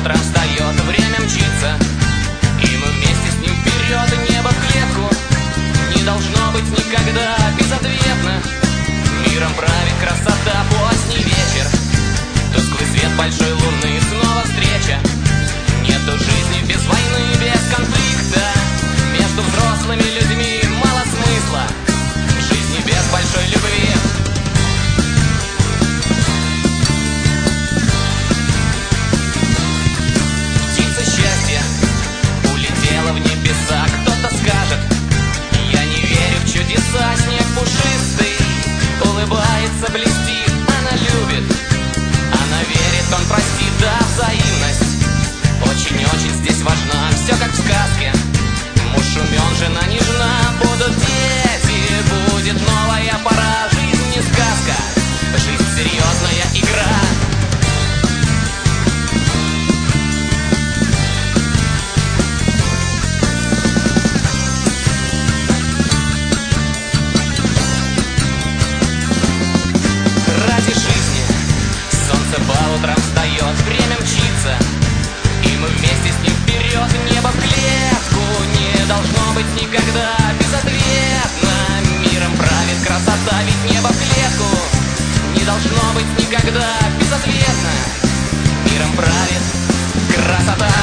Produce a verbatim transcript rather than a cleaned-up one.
утром встает, время мчится, и мы вместе с ним вперед, небо в клетку. Не должно быть никогда безответно. Миром правит красота, поздний вечер, тусклый свет большой луны, снова встреча. Нету жизни без войны, без конфликта. Между взрослыми людьми мало смысла в жизни без большой любви. Птица счастья улетела в небеса. Кто-то скажет: я не верю в чудеса. Снег пушистый улыбается, блестит. Она любит, она верит, он простит. Да, взаимность очень-очень здесь важна. Все как в сказке. Муж умен, жена нежна. Будут дети, будет новая пора. Жизнь не сказка, жизнь серьезная игра. Ради жизни солнце по утрам встает, время мчится, и мы вместе с ним вперед, небо в клетку. Не должно быть никогда безответно. Миром правит красота, ведь небо в клетку. Не должно быть никогда безответно. Миром правит красота.